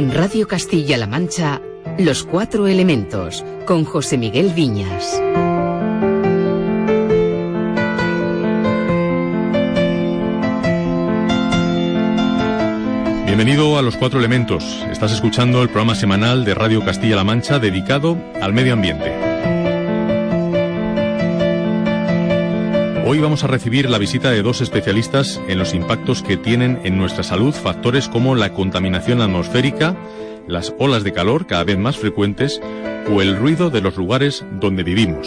En Radio Castilla-La Mancha, Los Cuatro Elementos, con José Miguel Viñas. Bienvenido a Los Cuatro Elementos. Estás escuchando el programa semanal de Radio Castilla-La Mancha dedicado al medio ambiente. Hoy vamos a recibir la visita de dos especialistas en los impactos que tienen en nuestra salud factores como la contaminación atmosférica, las olas de calor cada vez más frecuentes o el ruido de los lugares donde vivimos.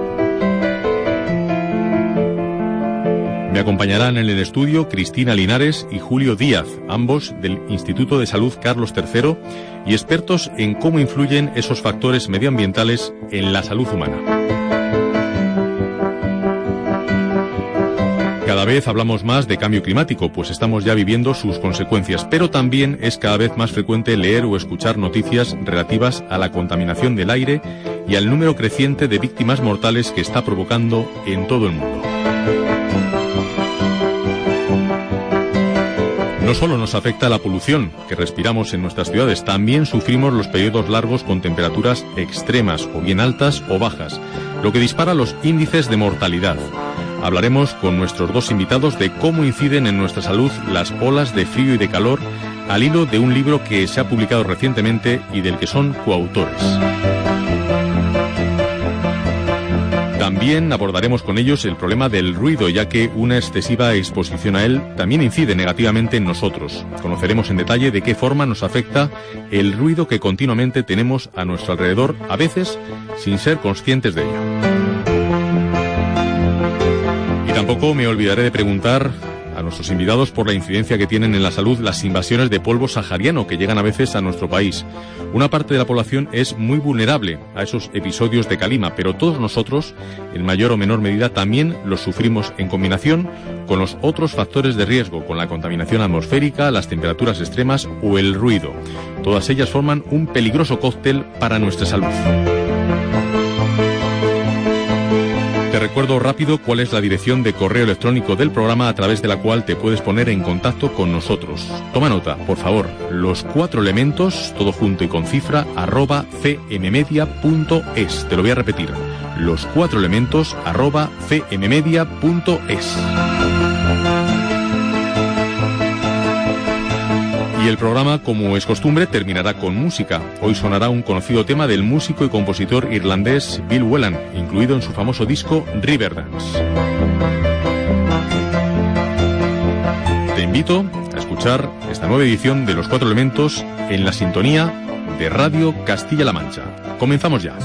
Me acompañarán en el estudio Cristina Linares y Julio Díaz, ambos del Instituto de Salud Carlos III y expertos en cómo influyen esos factores medioambientales en la salud humana. Cada vez hablamos más de cambio climático, pues estamos ya viviendo sus consecuencias, pero también es cada vez más frecuente leer o escuchar noticias relativas a la contaminación del aire y al número creciente de víctimas mortales que está provocando en todo el mundo. No solo nos afecta la polución que respiramos en nuestras ciudades, también sufrimos los periodos largos con temperaturas extremas o bien altas o bajas, lo que dispara los índices de mortalidad. Hablaremos con nuestros dos invitados de cómo inciden en nuestra salud las olas de frío y de calor al hilo de un libro que se ha publicado recientemente y del que son coautores. También abordaremos con ellos el problema del ruido, ya que una excesiva exposición a él también incide negativamente en nosotros. Conoceremos en detalle de qué forma nos afecta el ruido que continuamente tenemos a nuestro alrededor, a veces sin ser conscientes de ello. Y tampoco me olvidaré de preguntar a nuestros invitados por la incidencia que tienen en la salud las invasiones de polvo sahariano que llegan a veces a nuestro país. Una parte de la población es muy vulnerable a esos episodios de calima, pero todos nosotros, en mayor o menor medida, también los sufrimos en combinación con los otros factores de riesgo, con la contaminación atmosférica, las temperaturas extremas o el ruido. Todas ellas forman un peligroso cóctel para nuestra salud. Te recuerdo rápido cuál es la dirección de correo electrónico del programa a través de la cual te puedes poner en contacto con nosotros. Toma nota, por favor, los cuatro elementos, todo junto y con cifra, @cmmedia.es. Te lo voy a repetir, los cuatro elementos, @cmmedia.es. Y el programa, como es costumbre, terminará con música. Hoy sonará un conocido tema del músico y compositor irlandés Bill Whelan, incluido en su famoso disco Riverdance. Te invito a escuchar esta nueva edición de Los Cuatro Elementos en la sintonía de Radio Castilla-La Mancha. Comenzamos ya.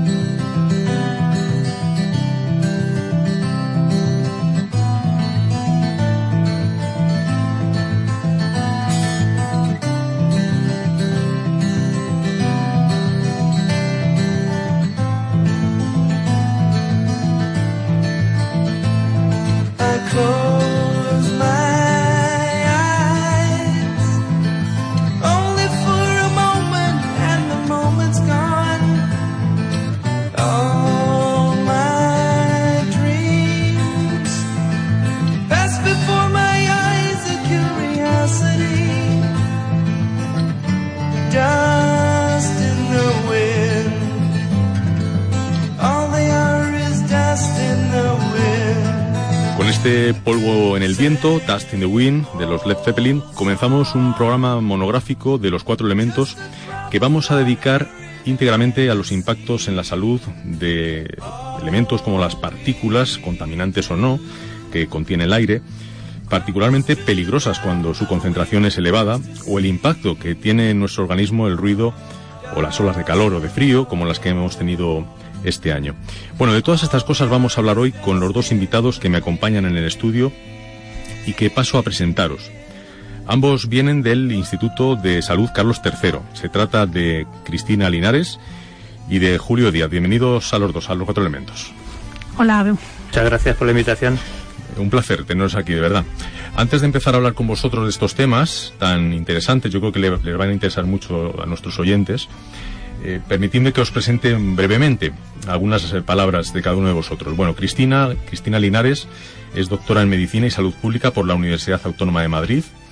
Polvo en el viento, Dust in the Wind, de los Led Zeppelin, comenzamos un programa monográfico de los cuatro elementos que vamos a dedicar íntegramente a los impactos en la salud de elementos como las partículas, contaminantes o no, que contiene el aire, particularmente peligrosas cuando su concentración es elevada, o el impacto que tiene en nuestro organismo el ruido o las olas de calor o de frío, como las que hemos tenido este año. Bueno, de todas estas cosas vamos a hablar hoy con los dos invitados que me acompañan en el estudio y que paso a presentaros. Ambos vienen del Instituto de Salud Carlos III. Se trata de Cristina Linares y de Julio Díaz. Bienvenidos a los dos, a los cuatro elementos. Hola. Muchas gracias por la invitación. Un placer teneros aquí, de verdad. Antes de empezar a hablar con vosotros de estos temas tan interesantes, yo creo que les van a interesar mucho a nuestros oyentes, permitidme que os presente brevemente algunas palabras de cada uno de vosotros. Bueno, Cristina Linares es doctora en Medicina y Salud Pública por la Universidad Autónoma de Madrid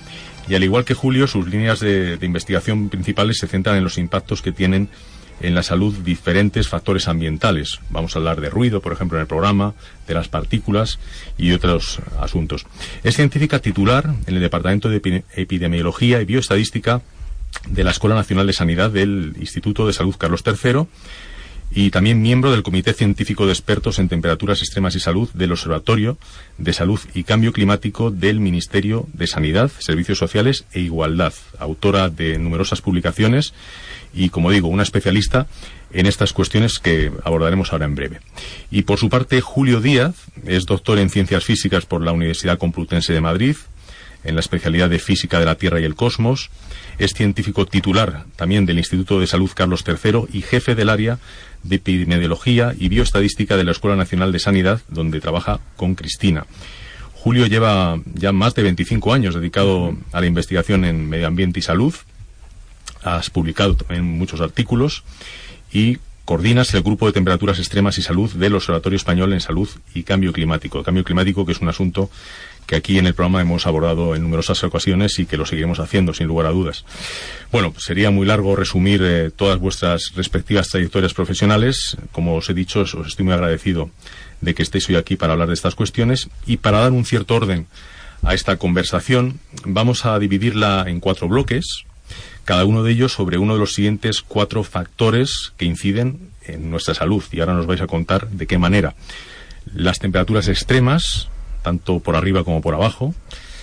y al igual que Julio, sus líneas de investigación principales se centran en los impactos que tienen en la salud diferentes factores ambientales. Vamos a hablar de ruido, por ejemplo, en el programa, de las partículas y otros asuntos. Es científica titular en el Departamento de Epidemiología y Bioestadística de la Escuela Nacional de Sanidad del Instituto de Salud Carlos III y también miembro del Comité Científico de Expertos en Temperaturas Extremas y Salud del Observatorio de Salud y Cambio Climático del Ministerio de Sanidad, Servicios Sociales e Igualdad, autora de numerosas publicaciones y, como digo, una especialista en estas cuestiones que abordaremos ahora en breve. Y por su parte, Julio Díaz es doctor en Ciencias Físicas por la Universidad Complutense de Madrid, en la especialidad de Física de la Tierra y el Cosmos. Es científico titular también del Instituto de Salud Carlos III y jefe del área de Epidemiología y Bioestadística de la Escuela Nacional de Sanidad, donde trabaja con Cristina. Julio lleva ya más de 25 años dedicado a la investigación en medio ambiente y salud. Has publicado en muchos artículos y coordinas el Grupo de Temperaturas Extremas y Salud del Observatorio Español en Salud y Cambio Climático. El cambio climático, que es un asunto que aquí en el programa hemos abordado en numerosas ocasiones y que lo seguiremos haciendo, sin lugar a dudas. Bueno, pues sería muy largo resumir todas vuestras respectivas trayectorias profesionales. Como os he dicho, os estoy muy agradecido de que estéis hoy aquí para hablar de estas cuestiones. Y para dar un cierto orden a esta conversación, vamos a dividirla en 4 bloques, cada uno de ellos sobre uno de los siguientes 4 factores que inciden en nuestra salud. Y ahora nos vais a contar de qué manera. Las temperaturas extremas, tanto por arriba como por abajo,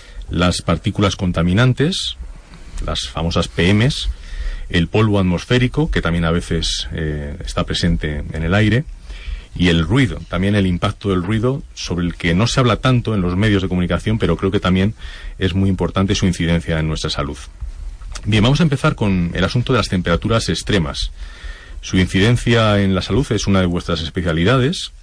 las partículas contaminantes, las famosas PMs, el polvo atmosférico, que también a veces está presente en el aire, y el ruido, también el impacto del ruido, sobre el que no se habla tanto en los medios de comunicación, pero creo que también es muy importante su incidencia en nuestra salud. Bien, vamos a empezar con el asunto de las temperaturas extremas. Su incidencia en la salud es una de vuestras especialidades.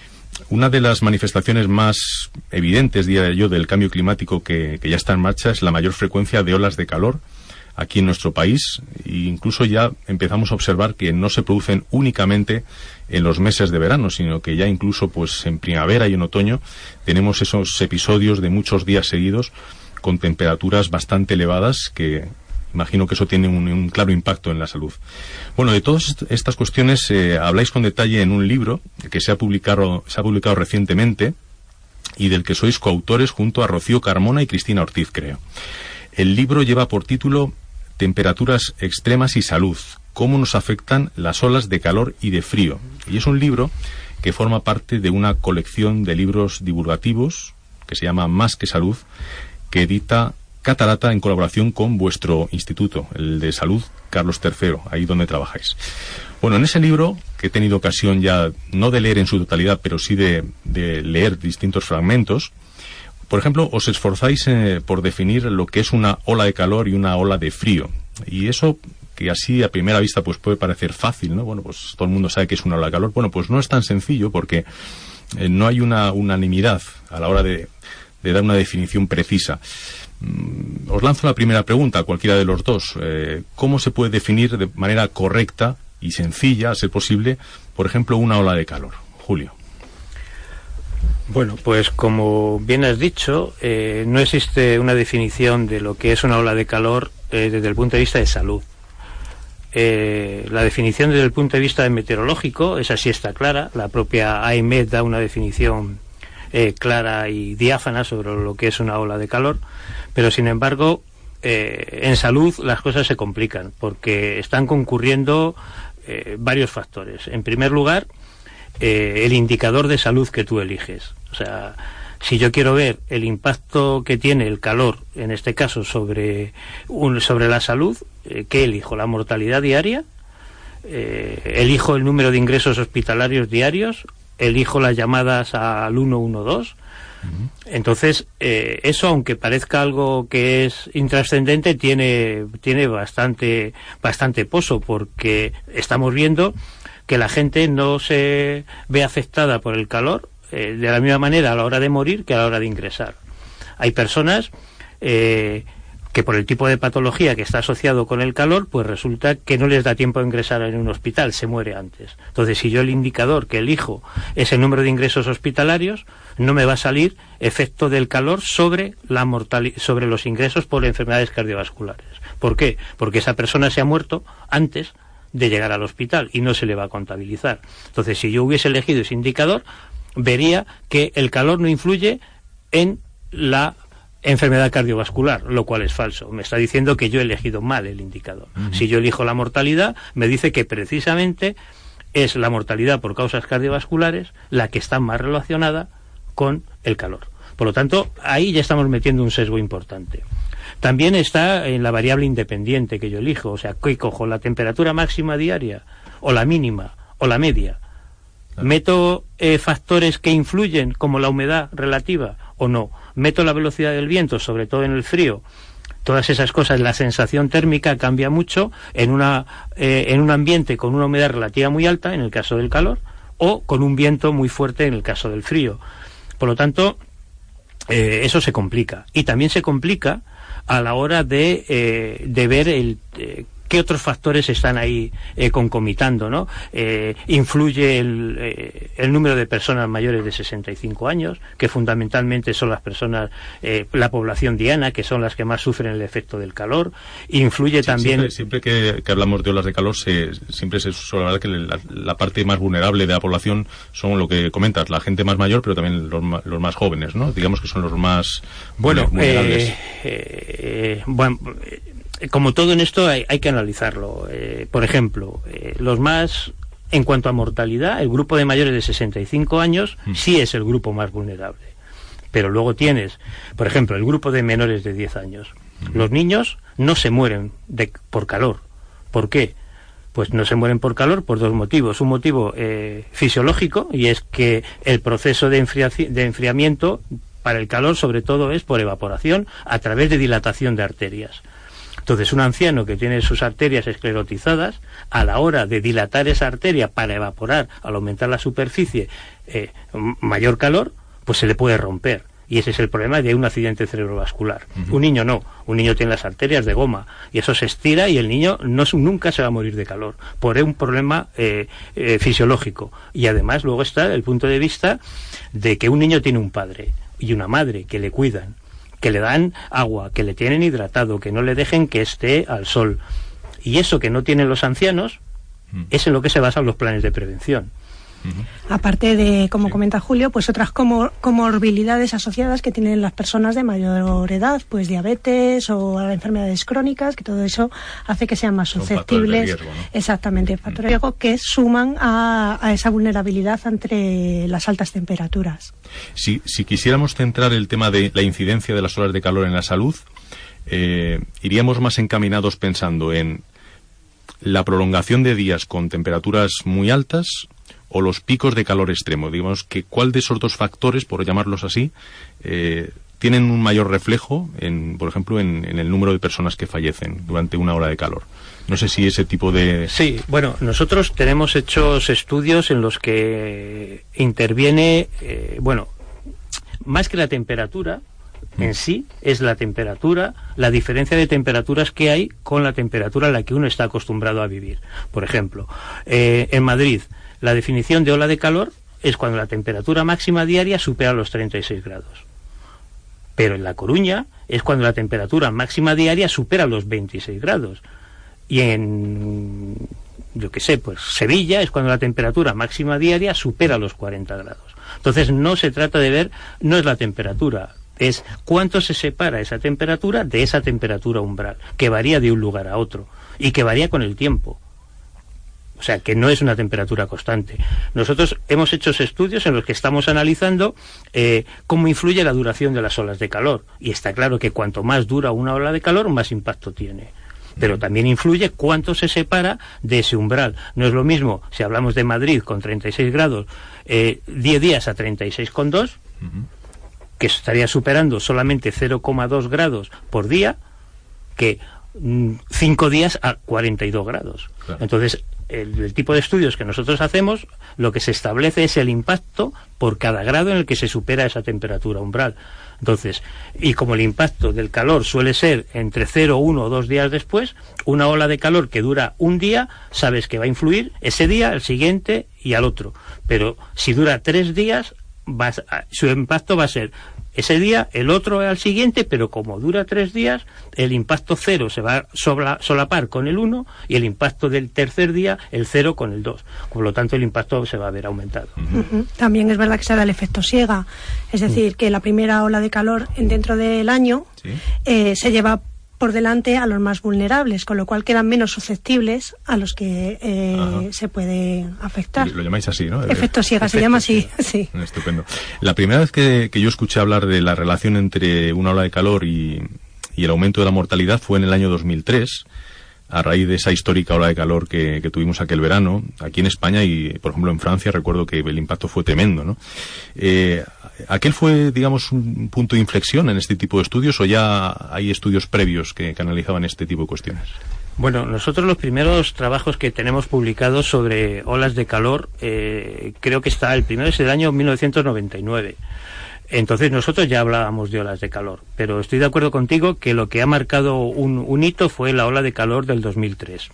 Una de las manifestaciones más evidentes, diría yo, del cambio climático que ya está en marcha es la mayor frecuencia de olas de calor aquí en nuestro país, e incluso ya empezamos a observar que no se producen únicamente en los meses de verano, sino que ya incluso pues en primavera y en otoño tenemos esos episodios de muchos días seguidos con temperaturas bastante elevadas que imagino que eso tiene un claro impacto en la salud. Bueno, de todas estas cuestiones habláis con detalle en un libro que se ha publicado recientemente y del que sois coautores junto a Rocío Carmona y Cristina Ortiz, creo. El libro lleva por título Temperaturas extremas y salud, cómo nos afectan las olas de calor y de frío. Y es un libro que forma parte de una colección de libros divulgativos que se llama Más que Salud, que edita Catarata en colaboración con vuestro instituto, el de Salud Carlos III, ahí donde trabajáis. Bueno, en ese libro, que he tenido ocasión ya no de leer en su totalidad, pero sí de leer distintos fragmentos, por ejemplo, os esforzáis por definir lo que es una ola de calor y una ola de frío. Y eso, que así a primera vista pues puede parecer fácil, ¿no? Bueno, pues todo el mundo sabe que es una ola de calor. Bueno, pues no es tan sencillo porque no hay una unanimidad a la hora de dar una definición precisa. Os lanzo la primera pregunta a cualquiera de los dos. ¿Cómo se puede definir de manera correcta y sencilla, a ser posible, por ejemplo, una ola de calor? Julio. Bueno, pues como bien has dicho, no existe una definición de lo que es una ola de calor desde el punto de vista de salud. La definición desde el punto de vista meteorológico, esa sí está clara. La propia AEMET da una definición clara y diáfana sobre lo que es una ola de calor, pero sin embargo en salud las cosas se complican porque están concurriendo varios factores. En primer lugar, el indicador de salud que tú eliges. O sea, si yo quiero ver el impacto que tiene el calor, en este caso sobre la salud, ¿qué elijo? ¿La mortalidad diaria? ¿Elijo el número de ingresos hospitalarios diarios? ¿Elijo las llamadas al 112? Entonces, eso, aunque parezca algo que es intrascendente, tiene bastante poso, porque estamos viendo que la gente no se ve afectada por el calor de la misma manera a la hora de morir que a la hora de ingresar. Hay personas que por el tipo de patología que está asociado con el calor, pues resulta que no les da tiempo a ingresar en un hospital, se muere antes. Entonces, si yo el indicador que elijo es el número de ingresos hospitalarios, no me va a salir efecto del calor sobre sobre los ingresos por enfermedades cardiovasculares. ¿Por qué? Porque esa persona se ha muerto antes de llegar al hospital y no se le va a contabilizar. Entonces, si yo hubiese elegido ese indicador, vería que el calor no influye en la enfermedad cardiovascular, lo cual es falso. Me está diciendo que yo he elegido mal el indicador. Si yo elijo la mortalidad, me dice que precisamente es la mortalidad por causas cardiovasculares la que está más relacionada con el calor. Por lo tanto, ahí ya estamos metiendo un sesgo importante. También está en la variable independiente que yo elijo, o sea, ¿qué cojo? ¿La temperatura máxima diaria? ¿O la mínima? ¿O la media? ¿Meto factores que influyen, como la humedad relativa, o no? ¿Meto la velocidad del viento, sobre todo en el frío? Todas esas cosas, la sensación térmica cambia mucho en un ambiente con una humedad relativa muy alta, en el caso del calor, o con un viento muy fuerte en el caso del frío. Por lo tanto, eso se complica. Y también se complica a la hora de ver qué otros factores están ahí concomitando, ¿no? Influye el número de personas mayores de 65 años, que fundamentalmente son las personas, la población diana, que son las que más sufren el efecto del calor. Influye también... Siempre que hablamos de olas de calor, siempre se suele hablar que la parte más vulnerable de la población son lo que comentas, la gente más mayor, pero también los más jóvenes, ¿no? Digamos que son los más vulnerables. Como todo en esto hay que analizarlo. Por ejemplo, los más, en cuanto a mortalidad, el grupo de mayores de 65 años sí es el grupo más vulnerable. Pero luego tienes, por ejemplo, el grupo de menores de 10 años. Los niños no se mueren por calor. ¿Por qué? Pues no se mueren por calor por dos motivos. Un motivo fisiológico, y es que el proceso de enfriamiento para el calor, sobre todo, es por evaporación a través de dilatación de arterias. Entonces, un anciano que tiene sus arterias esclerotizadas, a la hora de dilatar esa arteria para evaporar, al aumentar la superficie, mayor calor, pues se le puede romper. Y ese es el problema de un accidente cerebrovascular. Un niño no. Un niño tiene las arterias de goma y eso se estira y el niño nunca se va a morir de calor por un problema fisiológico. Y además luego está el punto de vista de que un niño tiene un padre y una madre que le cuidan, que le dan agua, que le tienen hidratado, que no le dejen que esté al sol. Y eso que no tienen los ancianos es en lo que se basan los planes de prevención. Aparte de, como comenta Julio, pues otras comorbilidades asociadas que tienen las personas de mayor edad, pues diabetes o enfermedades crónicas, que todo eso hace que sean más susceptibles. Riesgo, ¿no? Exactamente, factores de riesgo que suman a esa vulnerabilidad ante las altas temperaturas. Si quisiéramos centrar el tema de la incidencia de las olas de calor en la salud, iríamos más encaminados pensando en la prolongación de días con temperaturas muy altas o los picos de calor extremo. Digamos que cuál de esos dos factores, por llamarlos así, tienen un mayor reflejo, por ejemplo, en el número de personas que fallecen durante una ola de calor. No sé si ese tipo de... Sí, bueno, nosotros tenemos hechos estudios en los que interviene, más que la temperatura en sí, es la temperatura, la diferencia de temperaturas que hay con la temperatura a la que uno está acostumbrado a vivir. Por ejemplo, en Madrid, la definición de ola de calor es cuando la temperatura máxima diaria supera los 36 grados. Pero en La Coruña es cuando la temperatura máxima diaria supera los 26 grados. Y en, Sevilla es cuando la temperatura máxima diaria supera los 40 grados. Entonces no se trata de ver, no es la temperatura, es cuánto se separa esa temperatura de esa temperatura umbral, que varía de un lugar a otro y que varía con el tiempo. O sea, que no es una temperatura constante. Nosotros hemos hecho estudios en los que estamos analizando cómo influye la duración de las olas de calor. Y está claro que cuanto más dura una ola de calor, más impacto tiene. Pero también influye cuánto se separa de ese umbral. No es lo mismo si hablamos de Madrid con 36 grados, 10 días a 36,2, que estaría superando solamente 0,2 grados por día, que 5 días a 42 grados. Claro. Entonces, el tipo de estudios que nosotros hacemos, lo que se establece es el impacto por cada grado en el que se supera esa temperatura umbral. Entonces, y como el impacto del calor suele ser entre 0, 1 o 2 días después, una ola de calor que dura un día, sabes que va a influir ese día, el siguiente y al otro. Pero si dura 3 días, su impacto va a ser ese día, el otro al siguiente, pero como dura 3 días, el impacto 0 se va a solapar con el 1 y el impacto del tercer día, el 0 con el 2. Por lo tanto, el impacto se va a ver aumentado. También es verdad que se da el efecto siega, es decir, que la primera ola de calor dentro del año se lleva por delante a los más vulnerables, con lo cual quedan menos susceptibles a los que se puede afectar. Lo llamáis así, ¿no? Efecto siega, se llama así, sí. Estupendo. La primera vez que yo escuché hablar de la relación entre una ola de calor y el aumento de la mortalidad fue en el año 2003, a raíz de esa histórica ola de calor que tuvimos aquel verano, aquí en España y, por ejemplo, en Francia, recuerdo que el impacto fue tremendo, ¿no? ¿Aquel fue, digamos, un punto de inflexión en este tipo de estudios o ya hay estudios previos que analizaban este tipo de cuestiones? Bueno, nosotros los primeros trabajos que tenemos publicados sobre olas de calor, creo que el primero es del año 1999. Entonces nosotros ya hablábamos de olas de calor, pero estoy de acuerdo contigo que lo que ha marcado un hito fue la ola de calor del 2003.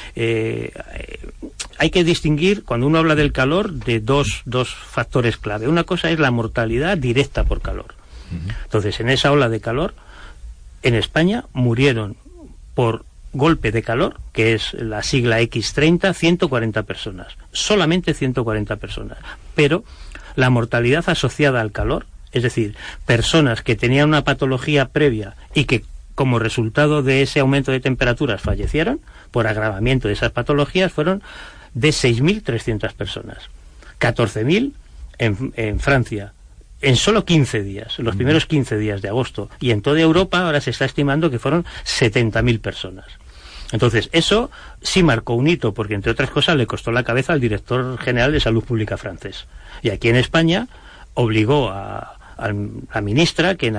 Hay que distinguir, cuando uno habla del calor, de dos factores clave. Una cosa es la mortalidad directa por calor. Entonces, en esa ola de calor, en España murieron por golpe de calor, que es la sigla X30, 140 personas. Solamente 140 personas. Pero la mortalidad asociada al calor, es decir, personas que tenían una patología previa y que como resultado de ese aumento de temperaturas fallecieron por agravamiento de esas patologías, fueron de 6.300 personas. 14.000 en Francia, en solo 15 días, los primeros 15 días de agosto. Y en toda Europa ahora se está estimando que fueron 70.000 personas. Entonces, eso sí marcó un hito, porque entre otras cosas le costó la cabeza al director general de Salud Pública francés. Y aquí en España obligó a la ministra, que en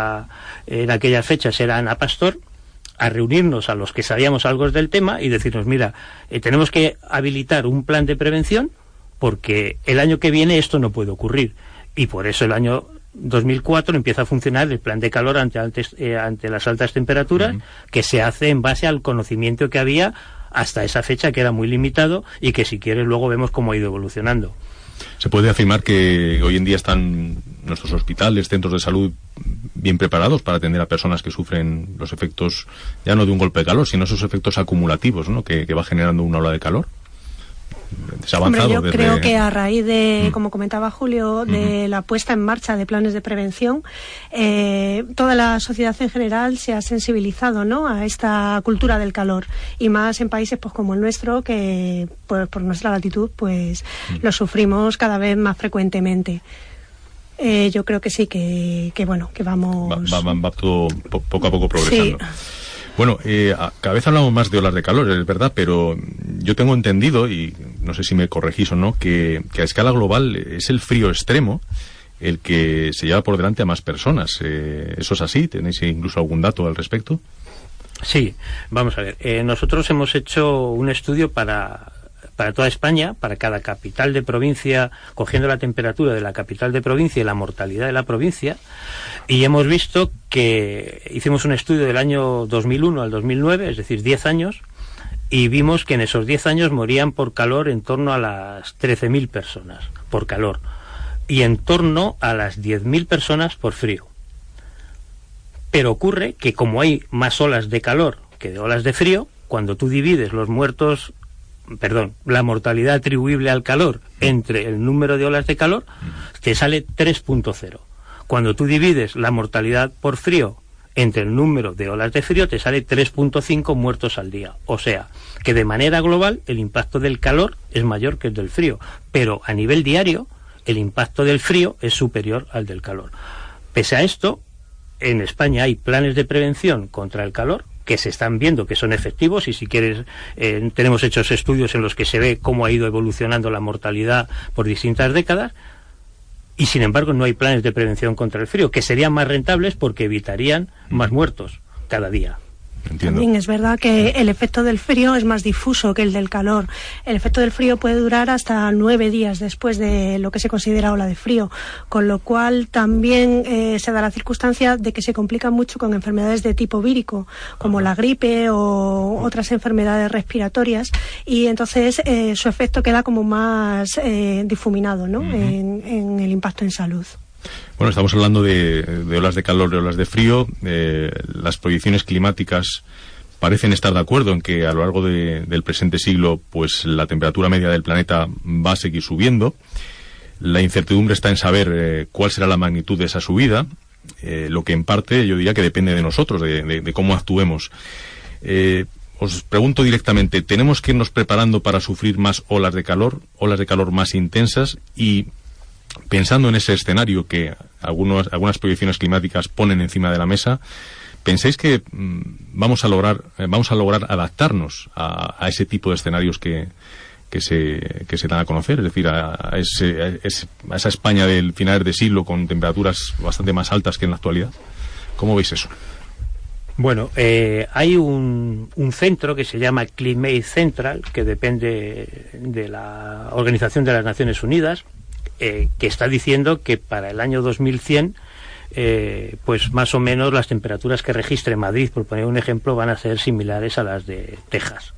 aquellas fechas era Ana Pastor, a reunirnos a los que sabíamos algo del tema y decirnos, mira, tenemos que habilitar un plan de prevención porque el año que viene esto no puede ocurrir. Y por eso el año 2004 empieza a funcionar el plan de calor ante las altas temperaturas, que se hace en base al conocimiento que había hasta esa fecha, que era muy limitado y que si quieres luego vemos cómo ha ido evolucionando. ¿Se puede afirmar que hoy en día están nuestros hospitales, centros de salud bien preparados para atender a personas que sufren los efectos, ya no de un golpe de calor, sino esos efectos acumulativos, ¿no?, que va generando una ola de calor? ¿Se ha avanzado? Hombre, yo creo que a raíz de, como comentaba Julio, de la puesta en marcha de planes de prevención, toda la sociedad en general se ha sensibilizado, ¿no?, a esta cultura del calor, y más en países pues como el nuestro, que pues, por nuestra latitud pues lo sufrimos cada vez más frecuentemente. Yo creo que sí, que bueno, que vamos... Va todo poco a poco progresando. Sí. Bueno, cada vez hablamos más de olas de calor, es verdad, pero yo tengo entendido, y no sé si me corregís o no, que a escala global es el frío extremo el que se lleva por delante a más personas. ¿Eso es así? ¿Tenéis incluso algún dato al respecto? Sí, vamos a ver. Nosotros hemos hecho un estudio para toda España, para cada capital de provincia, cogiendo la temperatura de la capital de provincia y la mortalidad de la provincia, y hemos visto que hicimos un estudio del año 2001 al 2009, es decir, 10 años, y vimos que en esos 10 años morían por calor en torno a las 13.000 personas por calor, y en torno a las 10.000 personas por frío. Pero ocurre que como hay más olas de calor que de olas de frío, cuando tú divides la mortalidad atribuible al calor entre el número de olas de calor, te sale 3.0. Cuando tú divides la mortalidad por frío entre el número de olas de frío, te sale 3.5 muertos al día. O sea, que de manera global el impacto del calor es mayor que el del frío, pero a nivel diario el impacto del frío es superior al del calor. Pese a esto, en España hay planes de prevención contra el calor que se están viendo que son efectivos, y si quieres tenemos hechos estudios en los que se ve cómo ha ido evolucionando la mortalidad por distintas décadas, y sin embargo no hay planes de prevención contra el frío, que serían más rentables porque evitarían más muertos cada día. Entiendo. También es verdad que el efecto del frío es más difuso que el del calor. El efecto del frío puede durar hasta 9 días después de lo que se considera ola de frío, con lo cual también se da la circunstancia de que se complica mucho con enfermedades de tipo vírico, como la gripe o otras enfermedades respiratorias, y entonces su efecto queda como más difuminado, ¿no? En el impacto en salud. Bueno, estamos hablando de olas de calor y olas de frío. Las proyecciones climáticas parecen estar de acuerdo en que a lo largo del presente siglo, pues la temperatura media del planeta va a seguir subiendo. La incertidumbre está en saber cuál será la magnitud de esa subida, lo que en parte yo diría que depende de nosotros, de cómo actuemos. Os pregunto directamente, ¿tenemos que irnos preparando para sufrir más olas de calor más intensas? Y pensando en ese escenario que algunas proyecciones climáticas ponen encima de la mesa, ¿pensáis que vamos a lograr adaptarnos a ese tipo de escenarios que se dan a conocer? Es decir, a esa España del final de siglo con temperaturas bastante más altas que en la actualidad. ¿Cómo veis eso? Bueno, hay un centro que se llama Climate Central, que depende de la Organización de las Naciones Unidas, que está diciendo que para el año 2100 pues más o menos las temperaturas que registre Madrid, por poner un ejemplo, van a ser similares a las de Texas.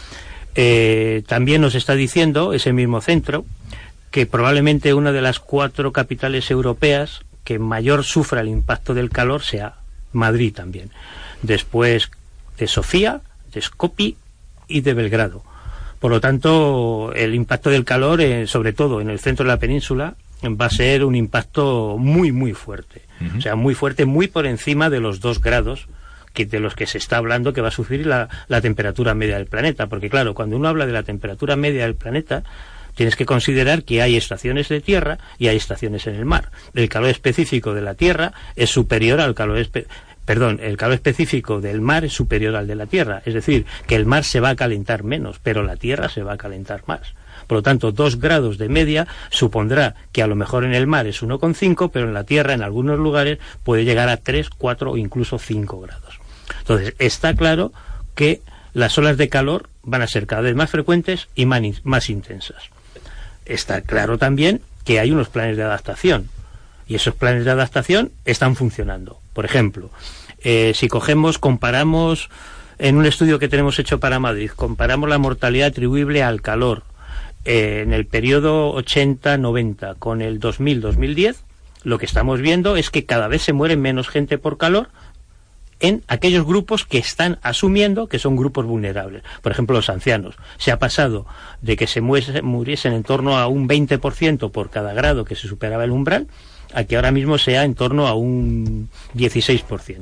También nos está diciendo ese mismo centro que probablemente una de las 4 capitales europeas que mayor sufra el impacto del calor sea Madrid también, después de Sofía, de Skopje y de Belgrado. Por lo tanto, el impacto del calor, sobre todo en el centro de la península, va a ser un impacto muy, muy fuerte. O sea, muy fuerte, muy por encima de los 2 grados de los que se está hablando que va a sufrir la temperatura media del planeta. Porque claro, cuando uno habla de la temperatura media del planeta, tienes que considerar que hay estaciones de tierra y hay estaciones en el mar. El calor específico de la tierra es superior al calor el calor específico del mar es superior al de la tierra. Es decir, que el mar se va a calentar menos, pero la tierra se va a calentar más. Por lo tanto, 2 grados de media supondrá que a lo mejor en el mar es 1,5, pero en la tierra, en algunos lugares, puede llegar a 3, 4 o incluso 5 grados. Entonces, está claro que las olas de calor van a ser cada vez más frecuentes y más intensas. Está claro también que hay unos planes de adaptación, y esos planes de adaptación están funcionando. Por ejemplo, si comparamos en un estudio que tenemos hecho para Madrid, comparamos la mortalidad atribuible al calor en el periodo 80-90 con el 2000-2010, lo que estamos viendo es que cada vez se muere menos gente por calor en aquellos grupos que están asumiendo que son grupos vulnerables. Por ejemplo, los ancianos. Se ha pasado de que se muriesen en torno a un 20% por cada grado que se superaba el umbral, a que ahora mismo sea en torno a un 16%.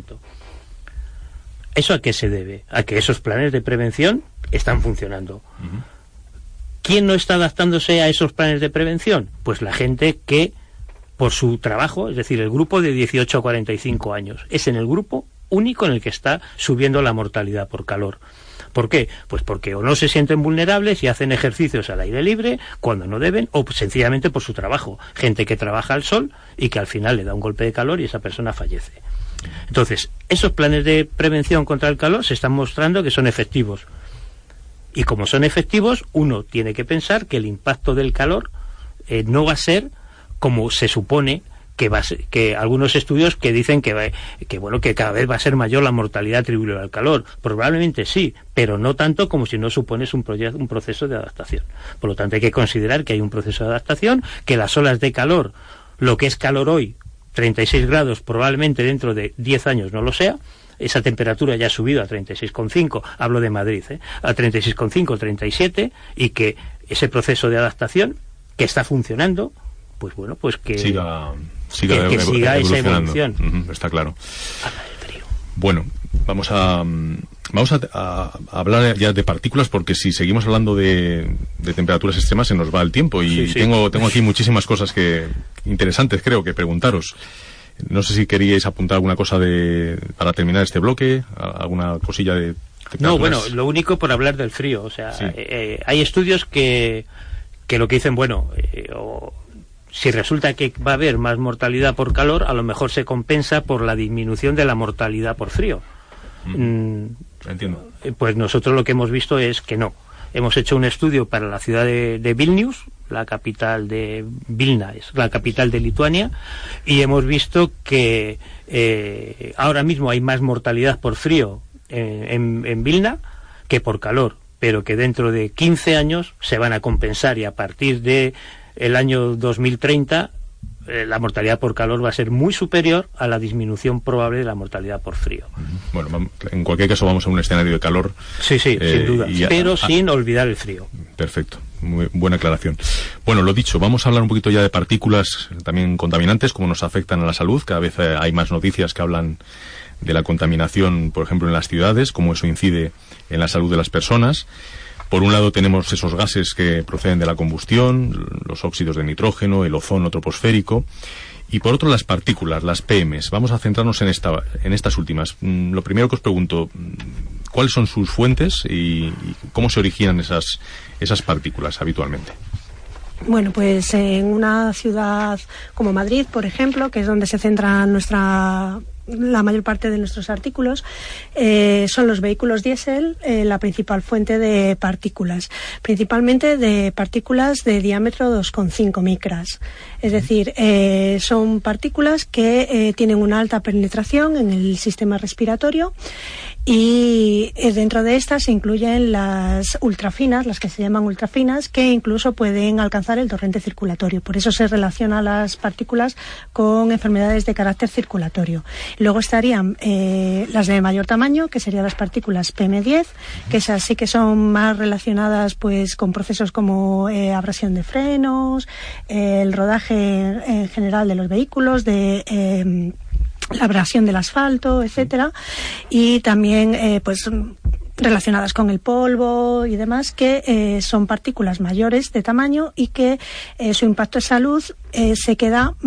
¿Eso a qué se debe? A que esos planes de prevención están funcionando. ¿Quién no está adaptándose a esos planes de prevención? Pues la gente que, por su trabajo, es decir, el grupo de 18 a 45 años, es en el grupo único en el que está subiendo la mortalidad por calor. ¿Por qué? Pues porque o no se sienten vulnerables y hacen ejercicios al aire libre cuando no deben, o sencillamente por su trabajo. Gente que trabaja al sol y que al final le da un golpe de calor y esa persona fallece. Entonces, esos planes de prevención contra el calor se están mostrando que son efectivos. Y como son efectivos, uno tiene que pensar que el impacto del calor no va a ser como se supone que va a ser, que algunos estudios que dicen que cada vez va a ser mayor la mortalidad atribuible al calor. Probablemente sí, pero no tanto como si no supones un proceso de adaptación. Por lo tanto, hay que considerar que hay un proceso de adaptación, que las olas de calor, lo que es calor hoy, 36 grados, probablemente dentro de 10 años no lo sea. Esa temperatura ya ha subido a 36,5, hablo de Madrid, a 36,5, 37, y que ese proceso de adaptación que está funcionando, pues bueno, pues que siga esa evolución. Está claro. Bueno, vamos a hablar ya de partículas, porque si seguimos hablando de temperaturas extremas se nos va el tiempo y sí. Tengo aquí muchísimas cosas interesantes, creo, que preguntaros. No sé si queríais apuntar alguna cosa para terminar este bloque, alguna cosilla de temperaturas. No, bueno, lo único por hablar del frío, o sea, sí. Hay estudios que lo que dicen, si resulta que va a haber más mortalidad por calor, a lo mejor se compensa por la disminución de la mortalidad por frío. Entiendo. Pues nosotros lo que hemos visto es que no. Hemos hecho un estudio para la ciudad de Vilnius, la capital de Vilna, es la capital de Lituania, y hemos visto que ahora mismo hay más mortalidad por frío en Vilna que por calor, pero que dentro de 15 años se van a compensar, y a partir de el año 2030 la mortalidad por calor va a ser muy superior a la disminución probable de la mortalidad por frío. Bueno, en cualquier caso vamos a un escenario de calor. Sí, sin duda, pero sin olvidar el frío. Perfecto, muy buena aclaración. Bueno, lo dicho, vamos a hablar un poquito ya de partículas también contaminantes, cómo nos afectan a la salud. Cada vez hay más noticias que hablan de la contaminación, por ejemplo, en las ciudades, cómo eso incide en la salud de las personas. Por un lado tenemos esos gases que proceden de la combustión, los óxidos de nitrógeno, el ozono troposférico, y por otro las partículas, las PMs. Vamos a centrarnos en estas últimas. Lo primero que os pregunto, ¿cuáles son sus fuentes y cómo se originan esas partículas habitualmente? Bueno, pues en una ciudad como Madrid, por ejemplo, que es donde se centra la mayor parte de nuestros artículos, son los vehículos diésel la principal fuente de partículas, principalmente de partículas de diámetro 2,5 micras. Es decir, son partículas que tienen una alta penetración en el sistema respiratorio, y dentro de estas se incluyen las ultrafinas, las que se llaman ultrafinas, que incluso pueden alcanzar el torrente circulatorio. Por eso se relaciona las partículas con enfermedades de carácter circulatorio. Luego estarían las de mayor tamaño, que serían las partículas PM10, que esas sí que son más relacionadas pues con procesos como abrasión de frenos, el rodaje en general de los vehículos, de la abrasión del asfalto, etcétera, y también pues relacionadas con el polvo y demás, que son partículas mayores de tamaño y que su impacto en salud se queda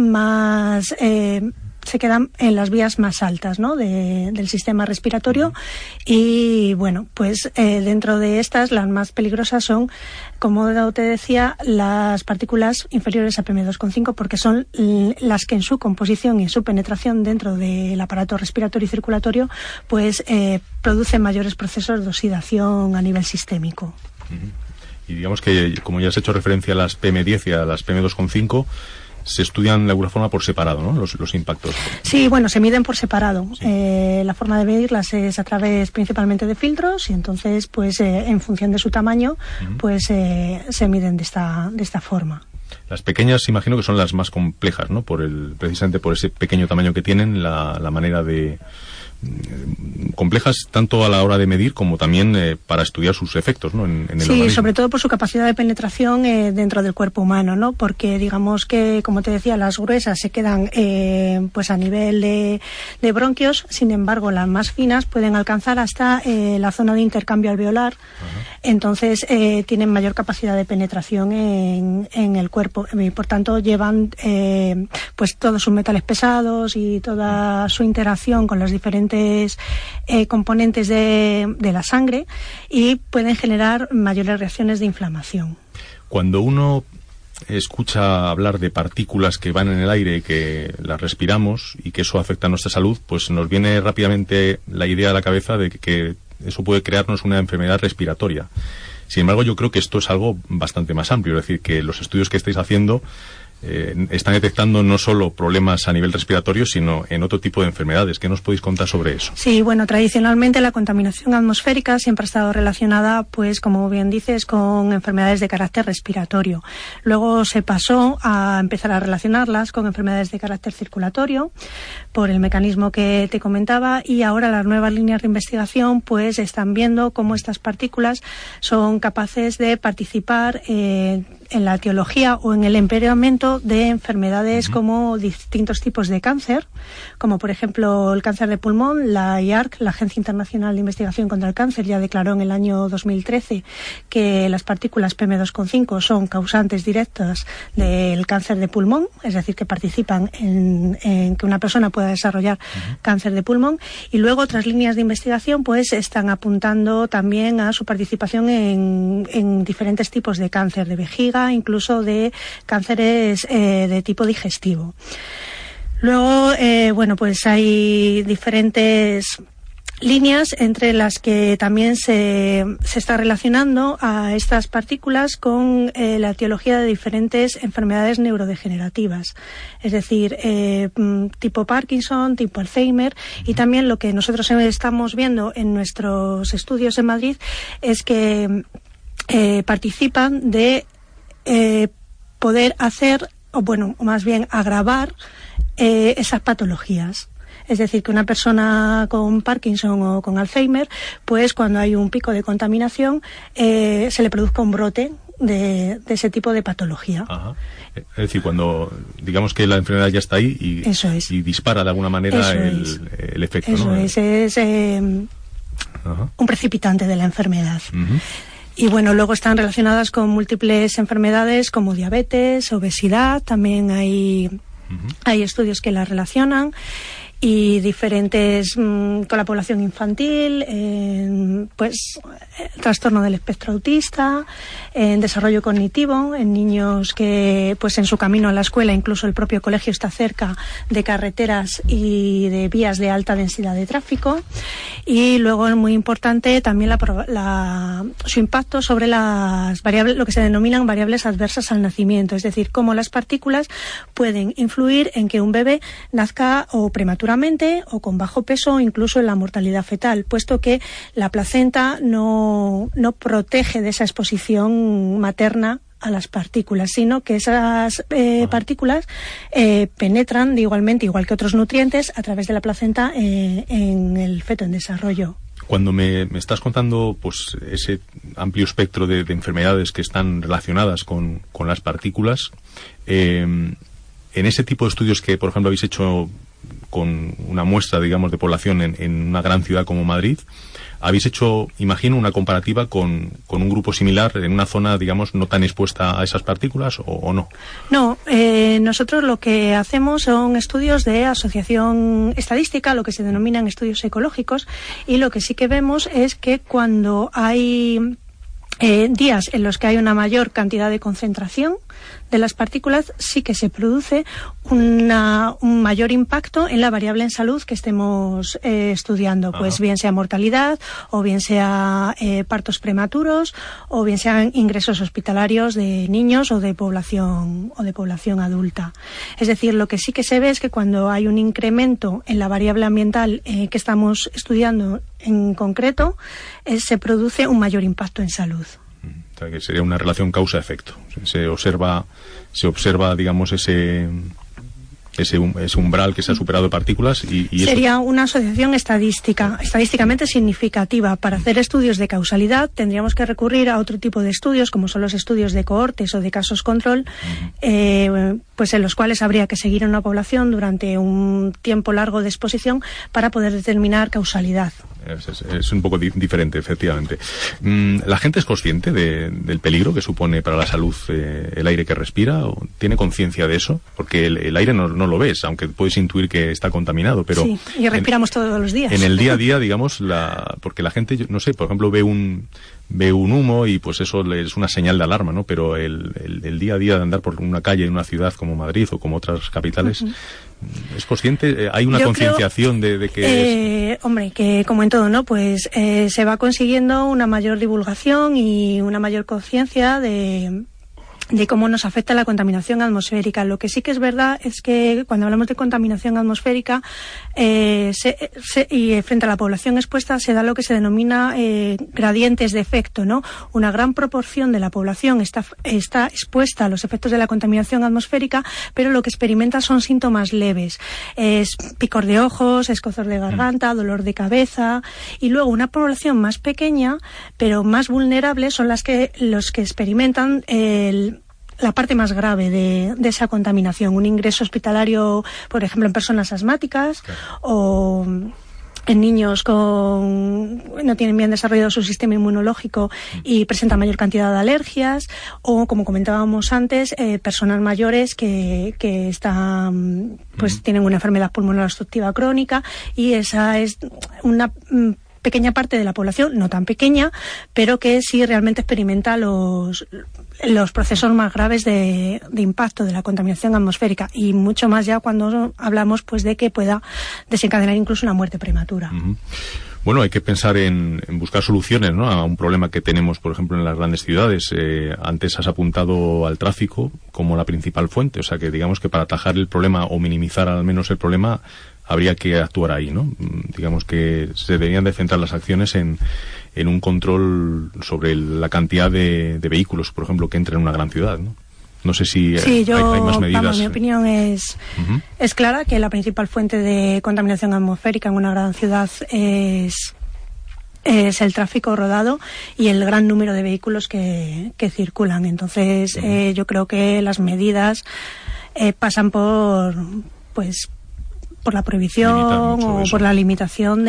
en las vías más altas, ¿no?, del sistema respiratorio. Y bueno, pues dentro de estas, las más peligrosas son, como te decía, las partículas inferiores a PM2,5, porque son las que en su composición y en su penetración dentro del aparato respiratorio y circulatorio pues producen mayores procesos de oxidación a nivel sistémico. Y digamos que, como ya has hecho referencia a las PM10 y a las PM2,5, se estudian de alguna forma por separado, ¿no?, los impactos. Sí, bueno, se miden por separado. Sí. La forma de medirlas es a través principalmente de filtros, y entonces, pues, en función de su tamaño, pues se miden de esta forma. Las pequeñas, imagino que son las más complejas, ¿no?, precisamente por ese pequeño tamaño que tienen, la manera de complejas tanto a la hora de medir como también para estudiar sus efectos, ¿no?, en el organismo. Sobre todo por su capacidad de penetración dentro del cuerpo humano, ¿no?, porque digamos que, como te decía, las gruesas se quedan pues a nivel de bronquios. Sin embargo, las más finas pueden alcanzar hasta la zona de intercambio alveolar. Entonces tienen mayor capacidad de penetración en el cuerpo, y por tanto llevan pues todos sus metales pesados y toda su interacción con los diferentes componentes de la sangre, y pueden generar mayores reacciones de inflamación. Cuando uno escucha hablar de partículas que van en el aire, que las respiramos y que eso afecta a nuestra salud, pues nos viene rápidamente la idea a la cabeza de que eso puede crearnos una enfermedad respiratoria. Sin embargo, yo creo que esto es algo bastante más amplio, es decir, que los estudios que estáis haciendo están detectando no solo problemas a nivel respiratorio, sino en otro tipo de enfermedades. ¿Qué nos podéis contar sobre eso? Sí, bueno, tradicionalmente la contaminación atmosférica siempre ha estado relacionada, pues como bien dices, con enfermedades de carácter respiratorio. Luego se pasó a empezar a relacionarlas con enfermedades de carácter circulatorio por el mecanismo que te comentaba, y ahora las nuevas líneas de investigación pues están viendo cómo estas partículas son capaces de participar en la etiología o en el empeoramiento de enfermedades como distintos tipos de cáncer, como por ejemplo el cáncer de pulmón. La IARC, la Agencia Internacional de Investigación contra el Cáncer, ya declaró en el año 2013 que las partículas PM2,5 son causantes directas del cáncer de pulmón, es decir, que participan en que una persona pueda desarrollar cáncer de pulmón. Y luego otras líneas de investigación pues están apuntando también a su participación en diferentes tipos de cáncer de vejiga, incluso de cánceres de tipo digestivo. Luego, bueno, pues hay diferentes líneas entre las que también se está relacionando a estas partículas con la etiología de diferentes enfermedades neurodegenerativas, es decir, tipo Parkinson, tipo Alzheimer, y también lo que nosotros estamos viendo en nuestros estudios en Madrid es que participan de poder hacer, o bueno, más bien agravar esas patologías. Es decir, que una persona con Parkinson o con Alzheimer, pues cuando hay un pico de contaminación, se le produzca un brote de ese tipo de patología. Ajá. Es decir, cuando digamos que la enfermedad ya está ahí y dispara de alguna manera el efecto. Eso ¿no? es un precipitante de la enfermedad. Uh-huh. Y bueno, luego están relacionadas con múltiples enfermedades como diabetes, obesidad, también hay estudios que las relacionan. Y diferentes con la población infantil, pues trastorno del espectro autista, en desarrollo cognitivo, en niños que pues en su camino a la escuela, incluso el propio colegio está cerca de carreteras y de vías de alta densidad de tráfico, y luego es muy importante también su impacto sobre las variables, lo que se denominan variables adversas al nacimiento, es decir, cómo las partículas pueden influir en que un bebé nazca o prematuramente o con bajo peso o incluso en la mortalidad fetal, puesto que la placenta no protege de esa exposición materna a las partículas, sino que esas partículas penetran igual que otros nutrientes a través de la placenta en el feto en desarrollo. Cuando me estás contando pues ese amplio espectro de enfermedades que están relacionadas con las partículas, en ese tipo de estudios que, por ejemplo, habéis hecho con una muestra, digamos, de población en una gran ciudad como Madrid, habéis hecho, imagino, una comparativa con un grupo similar en una zona, digamos, no tan expuesta a esas partículas, o no? No, nosotros lo que hacemos son estudios de asociación estadística, lo que se denominan estudios ecológicos, y lo que sí que vemos es que cuando hay días en los que hay una mayor cantidad de concentración de las partículas, sí que se produce un mayor impacto en la variable en salud que estemos estudiando, pues bien sea mortalidad, o bien sea partos prematuros, o bien sean ingresos hospitalarios de niños o de población adulta. Es decir, lo que sí que se ve es que cuando hay un incremento en la variable ambiental que estamos estudiando en concreto, se produce un mayor impacto en salud. O sea, que sería una relación causa-efecto. Se observa, digamos, ese umbral que se ha superado de partículas y sería eso... una asociación estadísticamente significativa. Para hacer estudios de causalidad tendríamos que recurrir a otro tipo de estudios, como son los estudios de cohortes o de casos control, pues en los cuales habría que seguir a una población durante un tiempo largo de exposición para poder determinar causalidad. Es un poco diferente, efectivamente. ¿La gente es consciente del peligro que supone para la salud el aire que respira? ¿O tiene conciencia de eso? Porque el aire no lo ves, aunque puedes intuir que está contaminado, pero... Sí, y respiramos todos los días. En el día a día, digamos, porque la gente, no sé, por ejemplo, ve un humo y pues eso es una señal de alarma, ¿no? Pero el día a día de andar por una calle en una ciudad como Madrid o como otras capitales... ¿Es consciente? ¿Hay una concienciación de que es...? Hombre, que como en todo, ¿no? Pues se va consiguiendo una mayor divulgación y una mayor conciencia de cómo nos afecta la contaminación atmosférica. Lo que sí que es verdad es que cuando hablamos de contaminación atmosférica y frente a la población expuesta se da lo que se denomina gradientes de efecto, ¿no? Una gran proporción de la población está expuesta a los efectos de la contaminación atmosférica, pero lo que experimenta son síntomas leves. Es picor de ojos, escozor de garganta, dolor de cabeza, y luego una población más pequeña, pero más vulnerable, son los que experimentan la parte más grave de esa contaminación, un ingreso hospitalario, por ejemplo, en personas asmáticas, claro, o en niños no tienen bien desarrollado su sistema inmunológico y presentan mayor cantidad de alergias, o como comentábamos antes, personas mayores que están, pues tienen una enfermedad pulmonar obstructiva crónica, y esa es una pequeña parte de la población, no tan pequeña, pero que sí realmente experimenta los procesos más graves de impacto de la contaminación atmosférica, y mucho más ya cuando hablamos pues de que pueda desencadenar incluso una muerte prematura. Bueno, hay que pensar en buscar soluciones, ¿no?, a un problema que tenemos, por ejemplo, en las grandes ciudades. Antes has apuntado al tráfico como la principal fuente, o sea que digamos que para atajar el problema o minimizar al menos el problema habría que actuar ahí, ¿no? Digamos que se deberían de centrar las acciones en un control sobre la cantidad de vehículos, por ejemplo, que entran en una gran ciudad, ¿no? No sé si hay más medidas. Vamos, mi opinión es clara, que la principal fuente de contaminación atmosférica en una gran ciudad es el tráfico rodado y el gran número de vehículos que circulan. Entonces, yo creo que las medidas pasan por la prohibición o por la limitación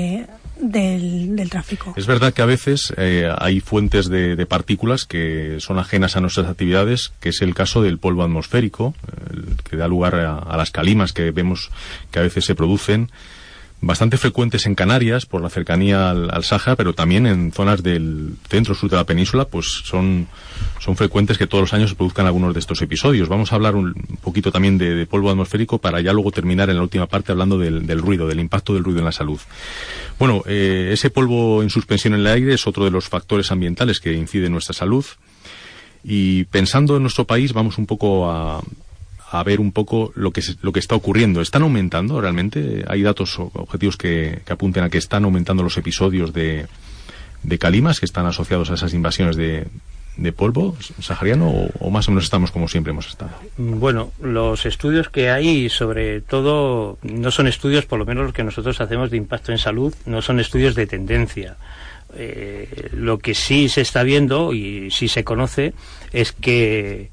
del tráfico. Es verdad que a veces hay fuentes de partículas que son ajenas a nuestras actividades, que es el caso del polvo atmosférico, que da lugar a las calimas que vemos que a veces se producen, bastante frecuentes en Canarias por la cercanía al Sáhara, pero también en zonas del centro-sur de la península, pues son frecuentes que todos los años se produzcan algunos de estos episodios. Vamos a hablar un poquito también de polvo atmosférico para ya luego terminar en la última parte hablando del ruido, del impacto del ruido en la salud. Bueno, ese polvo en suspensión en el aire es otro de los factores ambientales que incide en nuestra salud, y pensando en nuestro país vamos un poco a ver un poco lo que está ocurriendo. ¿Están aumentando realmente? ¿Hay datos objetivos que apunten a que están aumentando los episodios de calimas que están asociados a esas invasiones de polvo sahariano, o más o menos estamos como siempre hemos estado? Bueno, los estudios que hay, sobre todo, no son estudios, por lo menos los que nosotros hacemos de impacto en salud, no son estudios de tendencia. Lo que sí se está viendo y sí se conoce es que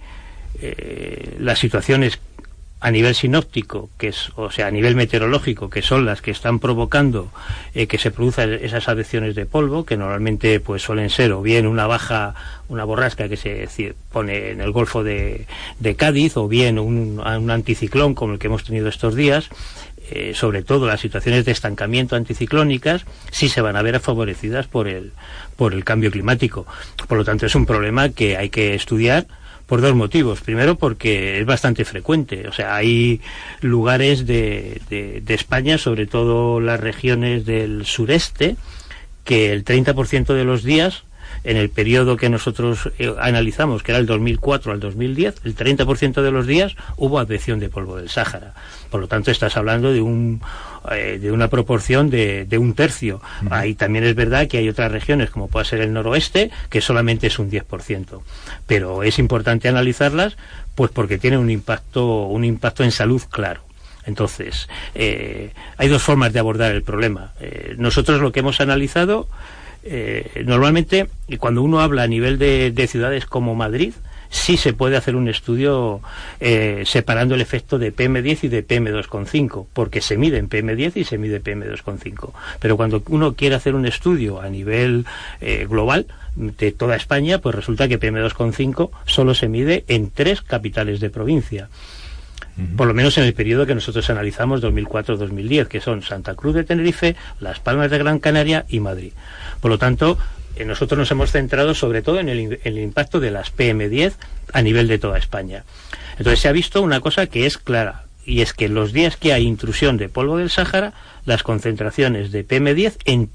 las situaciones a nivel sinóptico, a nivel meteorológico, que son las que están provocando que se produzcan esas adveciones de polvo, que normalmente pues suelen ser o bien una borrasca que se pone en el Golfo de Cádiz, o bien un anticiclón como el que hemos tenido estos días. Sobre todo las situaciones de estancamiento anticiclónicas sí se van a ver favorecidas por el cambio climático. Por lo tanto, es un problema que hay que estudiar por dos motivos. Primero, porque es bastante frecuente. O sea, hay lugares de España, sobre todo las regiones del sureste, que el 30% de los días, en el periodo que nosotros analizamos, que era el 2004 al 2010, el 30% de los días hubo advección de polvo del Sáhara. Por lo tanto, estás hablando de una proporción de un tercio. Ahí también es verdad que hay otras regiones, como puede ser el noroeste, que solamente es un 10%. Pero es importante analizarlas, pues porque tienen un impacto en salud claro. Entonces, hay dos formas de abordar el problema. Nosotros lo que hemos analizado, normalmente, cuando uno habla a nivel de ciudades como Madrid, sí se puede hacer un estudio separando el efecto de PM10 y de PM2,5, porque se mide en PM10 y se mide PM2,5. Pero cuando uno quiere hacer un estudio a nivel global de toda España, pues resulta que PM2,5 solo se mide en 3 capitales de provincia. Por lo menos en el periodo que nosotros analizamos, 2004-2010, que son Santa Cruz de Tenerife, Las Palmas de Gran Canaria y Madrid. Por lo tanto, nosotros nos hemos centrado sobre todo en el impacto de las PM10 a nivel de toda España. Entonces se ha visto una cosa que es clara, y es que los días que hay intrusión de polvo del Sáhara, las concentraciones de PM10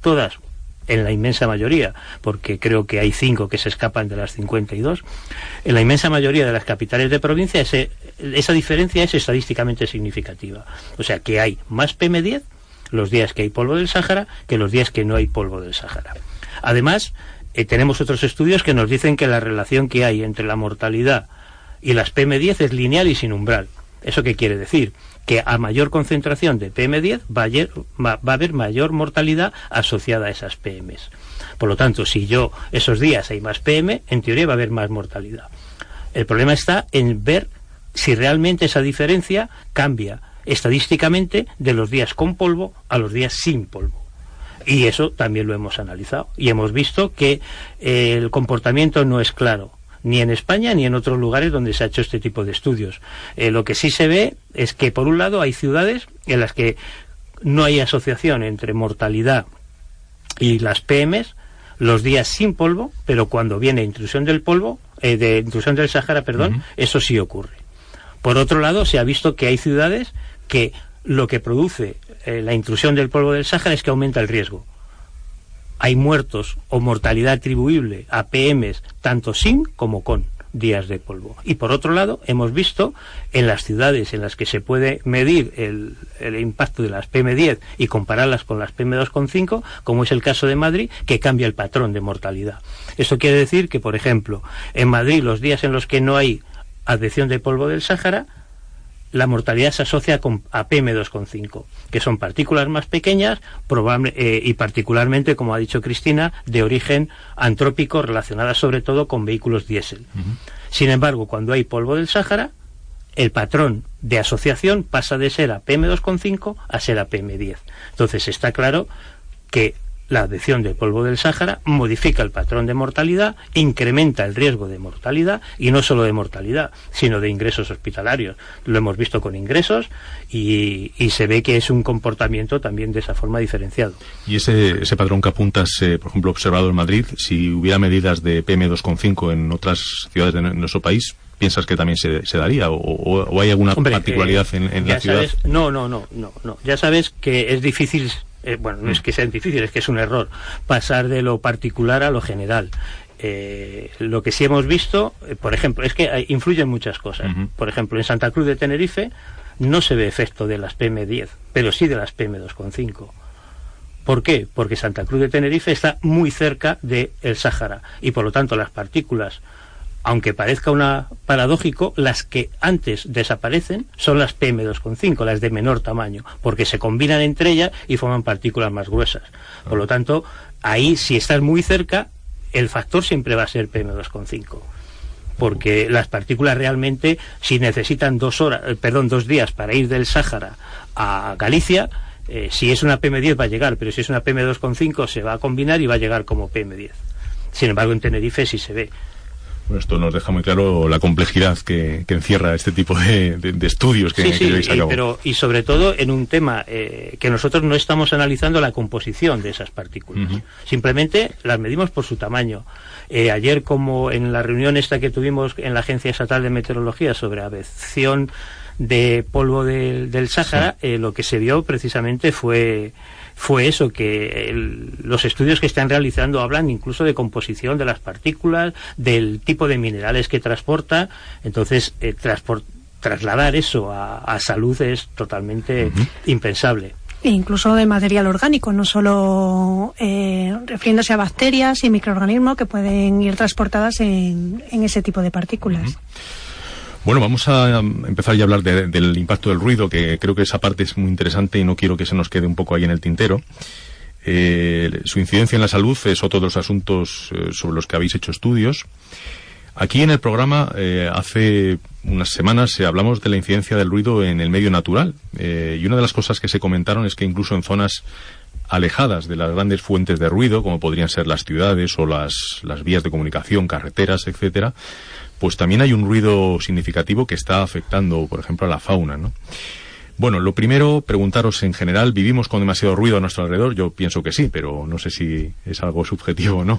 en la inmensa mayoría, porque creo que hay 5 que se escapan de las 52, en la inmensa mayoría de las capitales de provincia esa diferencia es estadísticamente significativa. O sea que hay más PM10 los días que hay polvo del Sáhara que los días que no hay polvo del Sáhara. Además, tenemos otros estudios que nos dicen que la relación que hay entre la mortalidad y las PM10 es lineal y sin umbral. ¿Eso qué quiere decir? Que a mayor concentración de PM10 va a haber mayor mortalidad asociada a esas PMs. Por lo tanto, si esos días hay más PM, en teoría va a haber más mortalidad. El problema está en ver si realmente esa diferencia cambia estadísticamente de los días con polvo a los días sin polvo. Y eso también lo hemos analizado. Y hemos visto que el comportamiento no es claro, ni en España ni en otros lugares donde se ha hecho este tipo de estudios. Lo que sí se ve es que, por un lado, hay ciudades en las que no hay asociación entre mortalidad y las PMs los días sin polvo, pero cuando viene intrusión del Sáhara, eso sí ocurre. Por otro lado, se ha visto que hay ciudades que lo que produce la intrusión del polvo del Sáhara es que aumenta el riesgo. hay muertos o mortalidad atribuible a PMs tanto sin como con días de polvo. Y por otro lado, hemos visto en las ciudades en las que se puede medir el impacto de las PM10 y compararlas con las PM2,5, como es el caso de Madrid, que cambia el patrón de mortalidad. Esto quiere decir que, por ejemplo, en Madrid, los días en los que no hay advección de polvo del Sáhara, la mortalidad se asocia a PM2,5, que son partículas más pequeñas y particularmente, como ha dicho Cristina, de origen antrópico, relacionadas sobre todo con vehículos diésel. Sin embargo, cuando hay polvo del Sáhara, el patrón de asociación pasa de ser a PM2,5 a ser a PM10. Entonces está claro que la advección del polvo del Sáhara modifica el patrón de mortalidad, incrementa el riesgo de mortalidad, y no solo de mortalidad, sino de ingresos hospitalarios. Lo hemos visto con ingresos y se ve que es un comportamiento también de esa forma diferenciado. Y ese patrón que apuntas, por ejemplo, observado en Madrid, si hubiera medidas de PM2,5 en otras ciudades de nuestro país, ¿piensas que también se daría? ¿O hay alguna particularidad en la ciudad? No. Ya sabes que es difícil... no es que sea difícil, es que es un error pasar de lo particular a lo general. Lo que sí hemos visto, por ejemplo, es que influyen muchas cosas. Por ejemplo, en Santa Cruz de Tenerife no se ve efecto de las PM10, pero sí de las PM2,5. ¿Por qué? Porque Santa Cruz de Tenerife está muy cerca del Sáhara y por lo tanto las partículas, aunque parezca paradójico, las que antes desaparecen son las PM2,5, las de menor tamaño, porque se combinan entre ellas y forman partículas más gruesas. Por lo tanto, ahí, si estás muy cerca, el factor siempre va a ser PM2,5. Porque las partículas realmente, si necesitan 2 días para ir del Sáhara a Galicia, si es una PM10 va a llegar, pero si es una PM2,5 se va a combinar y va a llegar como PM10. Sin embargo, en Tenerife sí se ve. Bueno, esto nos deja muy claro la complejidad que encierra este tipo de estudios que lleváis a cabo. Y sobre todo en un tema que nosotros no estamos analizando la composición de esas partículas. Simplemente las medimos por su tamaño. Ayer, como en la reunión esta que tuvimos en la Agencia Estatal de Meteorología sobre advección de polvo del Sáhara, lo que se vio precisamente fue eso, que los estudios que están realizando hablan incluso de composición de las partículas, del tipo de minerales que transporta. Entonces trasladar eso a salud es totalmente impensable. E incluso de material orgánico, no solo refiriéndose a bacterias y microorganismos que pueden ir transportadas en ese tipo de partículas. Bueno, vamos a empezar ya a hablar del impacto del ruido, que creo que esa parte es muy interesante y no quiero que se nos quede un poco ahí en el tintero. Su incidencia en la salud es otro de los asuntos sobre los que habéis hecho estudios. Aquí en el programa, hace unas semanas, hablamos de la incidencia del ruido en el medio natural. Y una de las cosas que se comentaron es que incluso en zonas alejadas de las grandes fuentes de ruido, como podrían ser las ciudades o las vías de comunicación, carreteras, etcétera, pues también hay un ruido significativo que está afectando, por ejemplo, a la fauna, ¿no? Bueno, lo primero, preguntaros en general, ¿vivimos con demasiado ruido a nuestro alrededor? Yo pienso que sí, pero no sé si es algo subjetivo o no.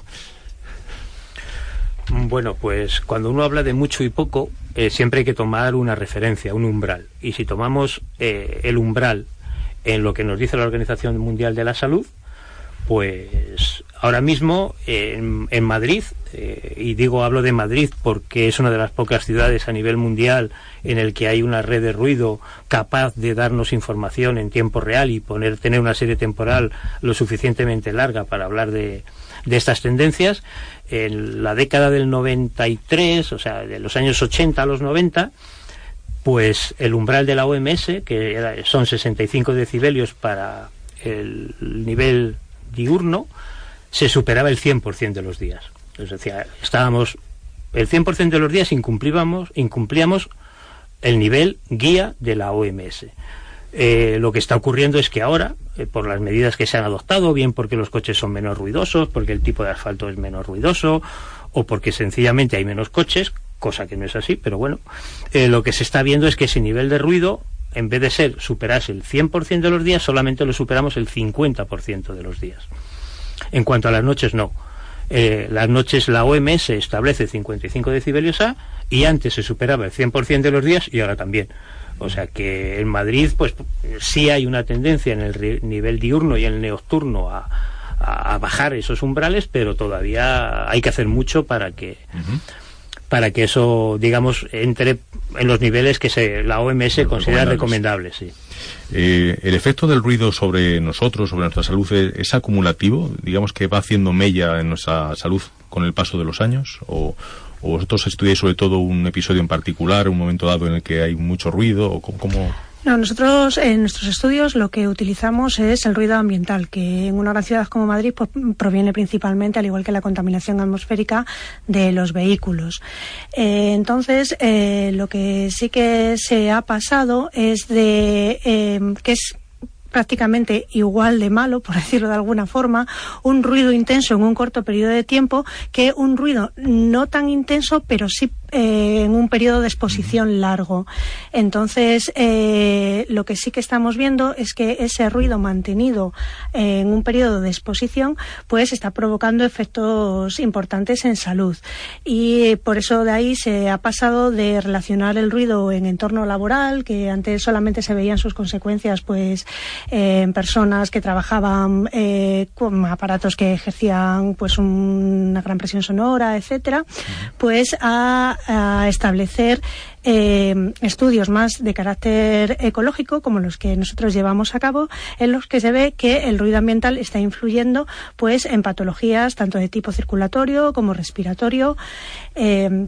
Bueno, pues cuando uno habla de mucho y poco, siempre hay que tomar una referencia, un umbral. Y si tomamos el umbral en lo que nos dice la Organización Mundial de la Salud, pues ahora mismo en Madrid, hablo de Madrid porque es una de las pocas ciudades a nivel mundial en el que hay una red de ruido capaz de darnos información en tiempo real y tener una serie temporal lo suficientemente larga para hablar de estas tendencias. En la década del 93, o sea, de los años 80 a los 90, pues el umbral de la OMS, que son 65 decibelios para el nivel diurno, se superaba el 100% de los días. Es decir, estábamos el 100% de los días incumplíamos el nivel guía de la OMS. Lo que está ocurriendo es que ahora, por las medidas que se han adoptado, bien porque los coches son menos ruidosos, porque el tipo de asfalto es menos ruidoso, o porque sencillamente hay menos coches, cosa que no es así, pero bueno, lo que se está viendo es que ese nivel de ruido, en vez de superarse el 100% de los días, solamente lo superamos el 50% de los días. En cuanto a las noches, no. Las noches la OMS establece 55 decibelios A y antes se superaba el 100% de los días y ahora también. O sea que en Madrid pues sí hay una tendencia en el nivel diurno y en el nocturno a a bajar esos umbrales, pero todavía hay que hacer mucho para que eso, digamos, entre en los niveles que la OMS considera recomendables. Sí. ¿El efecto del ruido sobre nosotros, sobre nuestra salud, es acumulativo? Digamos que va haciendo mella en nuestra salud con el paso de los años, o vosotros estudiáis sobre todo un episodio en particular, un momento dado en el que hay mucho ruido, o cómo... No, nosotros en nuestros estudios lo que utilizamos es el ruido ambiental, que en una gran ciudad como Madrid pues, proviene principalmente, al igual que la contaminación atmosférica, de los vehículos. Entonces, lo que sí que se ha pasado es que es prácticamente igual de malo, por decirlo de alguna forma, un ruido intenso en un corto periodo de tiempo que un ruido no tan intenso, pero sí en un periodo de exposición largo. Entonces, lo que sí que estamos viendo es que ese ruido mantenido en un periodo de exposición, pues está provocando efectos importantes en salud. Y por eso de ahí se ha pasado de relacionar el ruido en entorno laboral, que antes solamente se veían sus consecuencias, pues, en personas que trabajaban con aparatos que ejercían, pues, una gran presión sonora, etcétera, pues a establecer estudios más de carácter ecológico, como los que nosotros llevamos a cabo, en los que se ve que el ruido ambiental está influyendo, pues, en patologías tanto de tipo circulatorio como respiratorio, en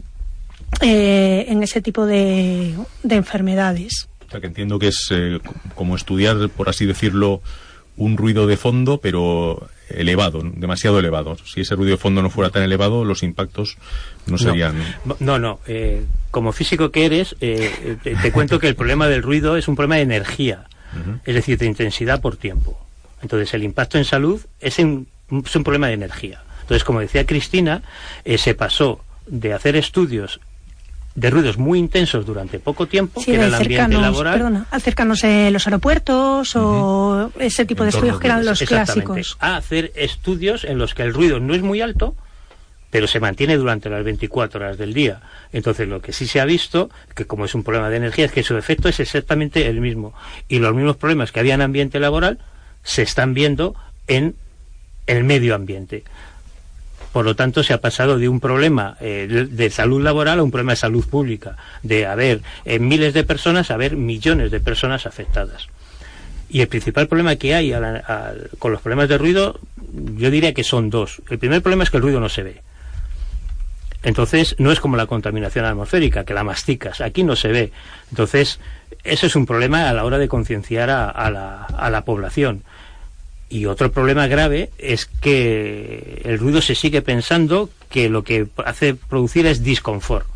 ese tipo de enfermedades. O sea, que entiendo que es como estudiar, por así decirlo, un ruido de fondo, pero elevado, demasiado elevado. Si ese ruido de fondo no fuera tan elevado, los impactos no serían... No. Como físico que eres, te cuento que el problema del ruido es un problema de energía, es decir, de intensidad por tiempo. Entonces, el impacto en salud es un problema de energía. Entonces, como decía Cristina, se pasó de hacer estudios de ruidos muy intensos durante poco tiempo, sí, que era el ambiente laboral. Acercarnos los aeropuertos o ese tipo de estudios que eran los clásicos. A hacer estudios en los que el ruido no es muy alto, pero se mantiene durante las 24 horas del día. Entonces, lo que sí se ha visto, que como es un problema de energía, es que su efecto es exactamente el mismo. Y los mismos problemas que había en ambiente laboral se están viendo en el medio ambiente. Por lo tanto, se ha pasado de un problema de salud laboral a un problema de salud pública, de haber miles de personas a haber millones de personas afectadas. Y el principal problema que hay con los problemas de ruido, yo diría que son dos. El primer problema es que el ruido no se ve. Entonces, no es como la contaminación atmosférica, que la masticas. Aquí no se ve. Entonces, eso es un problema a la hora de concienciar a la población. Y otro problema grave es que el ruido se sigue pensando que lo que hace producir es disconfort.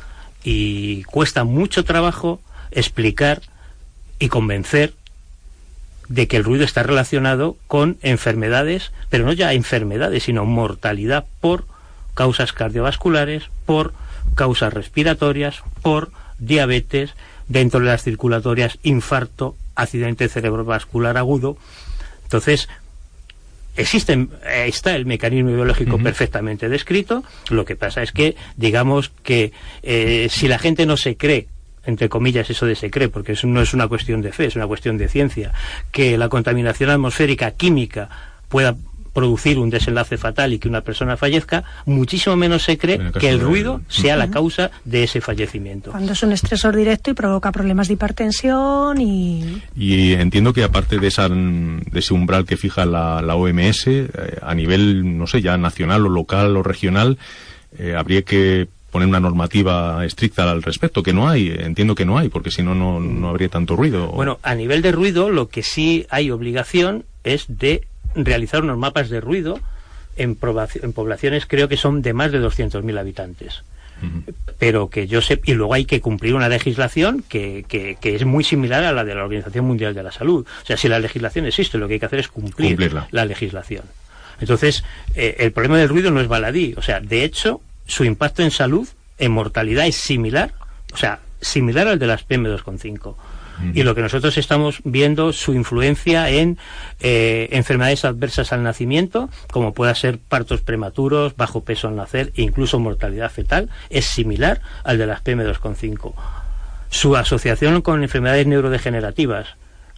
Y cuesta mucho trabajo explicar y convencer de que el ruido está relacionado con enfermedades, pero no ya enfermedades, sino mortalidad por causas cardiovasculares, por causas respiratorias, por diabetes, dentro de las circulatorias, infarto, accidente cerebrovascular agudo. Entonces, está el mecanismo biológico perfectamente descrito. Lo que pasa es que, digamos que si la gente no se cree, entre comillas eso de se cree, porque eso no es una cuestión de fe, es una cuestión de ciencia, que la contaminación atmosférica química pueda producir un desenlace fatal y que una persona fallezca, muchísimo menos se cree que el ruido sea la causa de ese fallecimiento. Cuando es un estresor directo y provoca problemas de hipertensión y entiendo que aparte de ese umbral que fija la OMS, a nivel, no sé, ya nacional o local o regional, habría que poner una normativa estricta al respecto, que no hay, entiendo que no hay, porque si no, no habría tanto ruido. Bueno, a nivel de ruido, lo que sí hay obligación es de realizar unos mapas de ruido en poblaciones, creo que son de más de 200.000 habitantes. Pero que yo sé, y luego hay que cumplir una legislación que es muy similar a la de la Organización Mundial de la Salud. O sea, si la legislación existe, lo que hay que hacer es cumplirla. La legislación. Entonces, el problema del ruido no es baladí. O sea, de hecho, su impacto en salud, en mortalidad, es similar, o sea, similar al de las PM2,5. Y lo que nosotros estamos viendo, su influencia en enfermedades adversas al nacimiento, como pueda ser partos prematuros, bajo peso al nacer e incluso mortalidad fetal, es similar al de las PM2,5. Su asociación con enfermedades neurodegenerativas,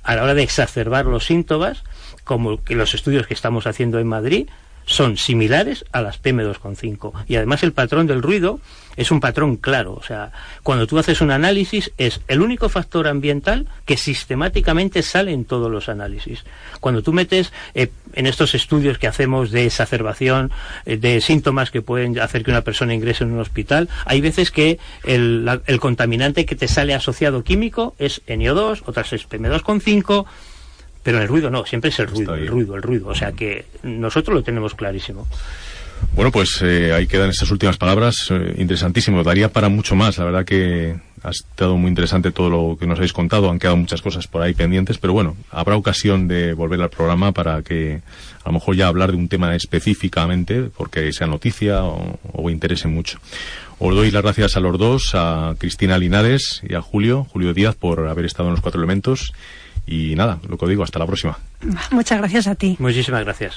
a la hora de exacerbar los síntomas, como que los estudios que estamos haciendo en Madrid son similares a las PM2,5. Y además el patrón del ruido es un patrón claro. O sea, cuando tú haces un análisis, es el único factor ambiental que sistemáticamente sale en todos los análisis. Cuando tú metes en estos estudios que hacemos de exacerbación de síntomas que pueden hacer que una persona ingrese en un hospital, hay veces que el contaminante que te sale asociado químico es NO2, otras es PM2,5, pero en el ruido no, siempre es el ruido. O sea que nosotros lo tenemos clarísimo. Bueno, pues ahí quedan estas últimas palabras, interesantísimo. Daría para mucho más. La verdad que ha estado muy interesante todo lo que nos habéis contado. Han quedado muchas cosas por ahí pendientes, pero bueno, habrá ocasión de volver al programa para que a lo mejor ya hablar de un tema específicamente, porque sea noticia o interese mucho. Os doy las gracias a los dos, a Cristina Linares y a Julio Díaz, por haber estado en Los Cuatro Elementos. Y nada, lo que os digo, hasta la próxima. Muchas gracias a ti. Muchísimas gracias.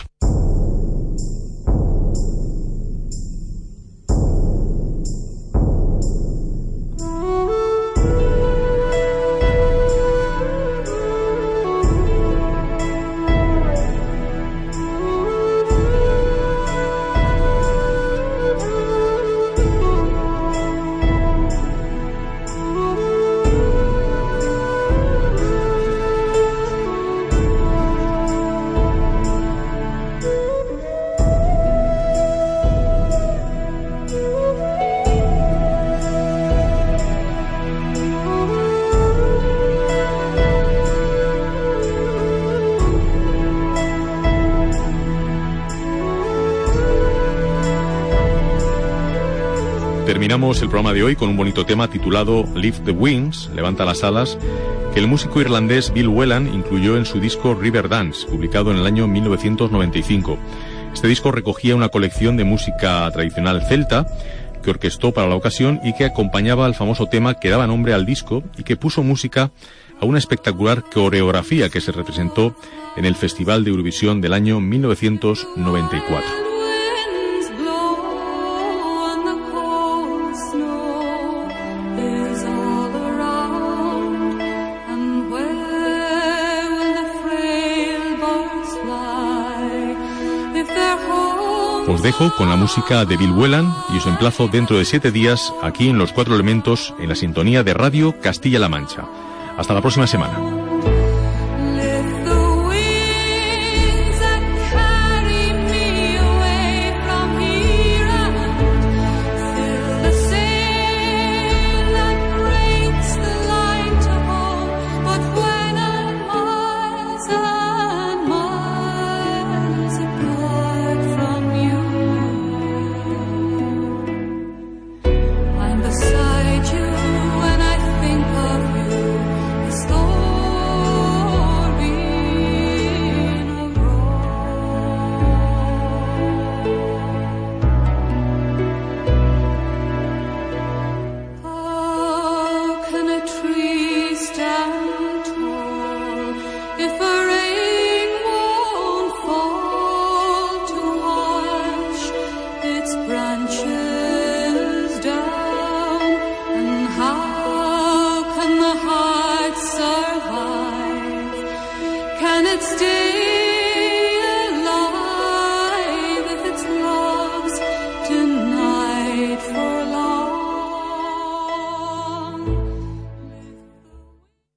Terminamos el programa de hoy con un bonito tema titulado Lift the Wings, Levanta las alas, que el músico irlandés Bill Whelan incluyó en su disco River Dance, publicado en el año 1995. Este disco recogía una colección de música tradicional celta que orquestó para la ocasión y que acompañaba al famoso tema que daba nombre al disco y que puso música a una espectacular coreografía que se representó en el Festival de Eurovisión del año 1994. Os dejo con la música de Bill Whelan y os emplazo dentro de 7 días aquí en Los Cuatro Elementos, en la sintonía de Radio Castilla-La Mancha. Hasta la próxima semana. Can it stay?